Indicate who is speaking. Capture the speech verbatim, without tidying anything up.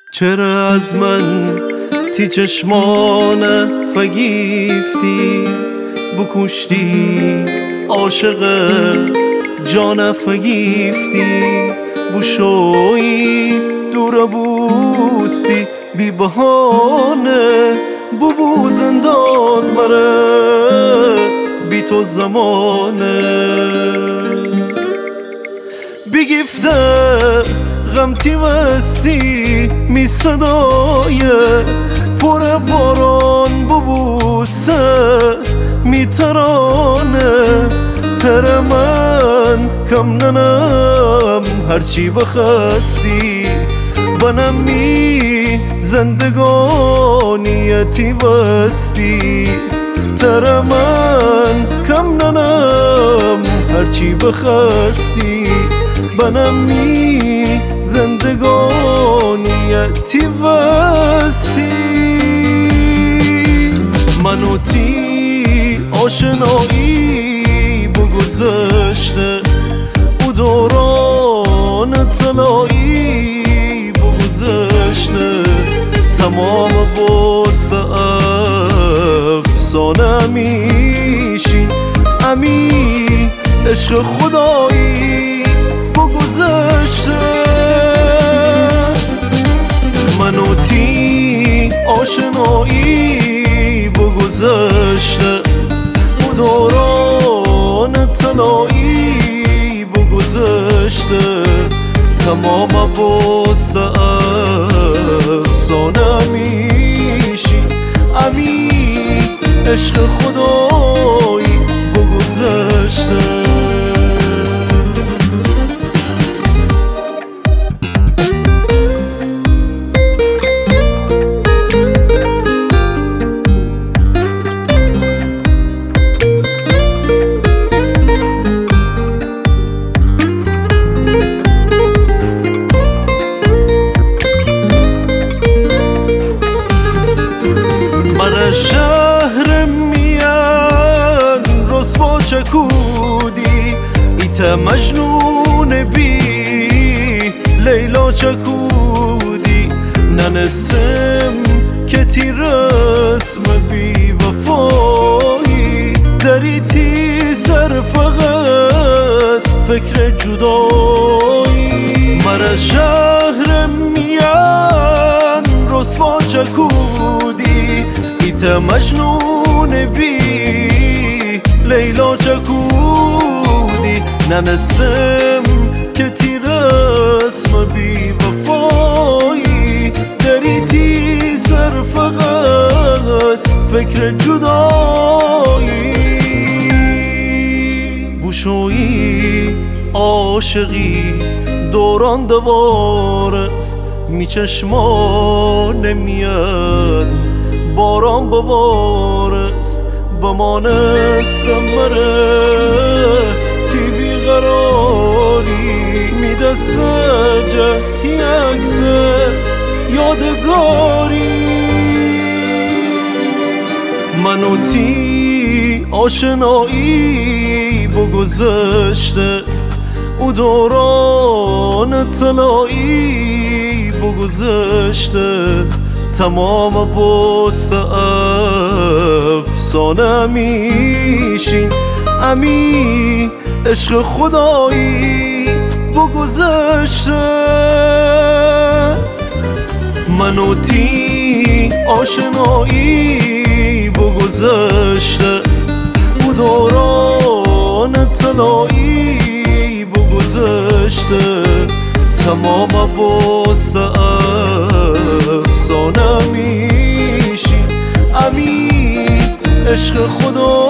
Speaker 1: چرا از من تی چشمان فگیفتی بکشتی عاشق جان فگیفتی بوشوی دور بوستی بی بهانه ببو زندان مره بی تو زمانه بگیفته غم تی وستی می صدای پر باران ببوسته می ترانه تر من کم ننم هرچی بخستی بنم می زندگانیتی بستی تر من کم ننم هرچی بخستی بنم می زندگانیتی بستی منو تی آشنایی بگذشته او دوران طلایی بگذشته تمام بست افسانه میشین امی عشق خدایی بگذشته منو تی آشنایی بگذشته او دوران طلایی بگذشته تمام بست افسانه میشی امی عشق خدایی بگذشته شهر میان رسوا چکودی ایت مجنون بی لیلا چکودی ننستم که تی رسم بی وفایی داری تی سر فقط فکر جدایی مرا شهر میان رسوا چکودی ایت مجنون بی لیلا چکودی ننستم که تی رسم بی وفایی داری تی سر فقط فکر جدایی بوشویی عاشقی دوران دوار است می چشمان نمیاد باران بوار است بمانستم مره تی بیقراری میده سجه تی عکس یادگاری منو تی آشنایی بگذشته او دوران طلایی بگذشته تمام بست افسانه میشین امی عشق خدایی بگذشته منو تی آشنایی بگذشته او دوران طلایی بگذشته تمام بست افسانه میشی امی عشق خدا